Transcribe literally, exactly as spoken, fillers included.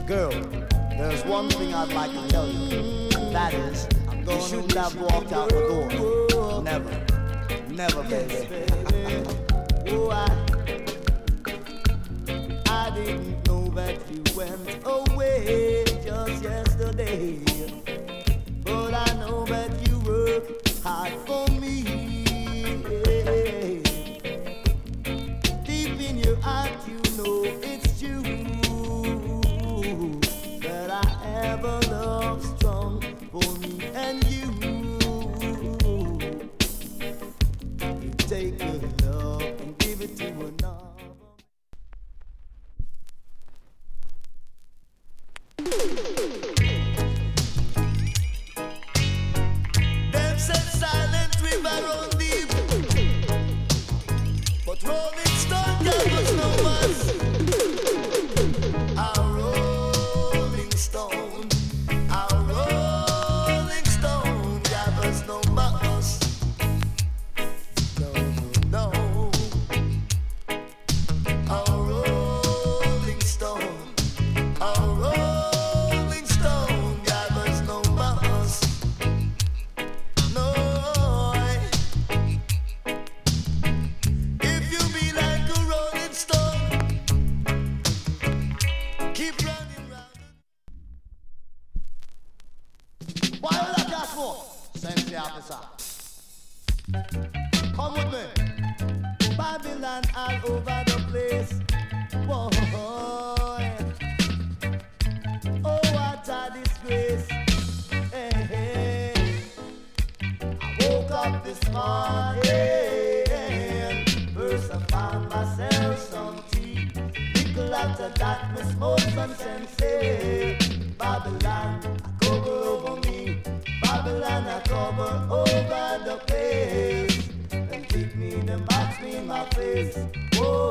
Girl, there's one thing I'd like to tell you, and that is, you shouldn't have walked out the door. Never. Never, baby. Oh, I, I didn't know that you went away just yesterday, but I know that you work hard for me. Deep in your heart, you know it's true that I have a love strong for me and you. Take your love and give it to another. Them said silent river run deep, but rolling stone gave us no us. Our rolling stone, our rolling stone gave us no us. Come with me. Babylon all over the place. Whoa. Oh, what a disgrace. Hey, hey. I woke up this morning. First I found myself some tea. Little after that, me smoke some sensei. Babylon, I cover over me. Babylon, I cover over the place. And keep me, the marks me in my face. Whoa.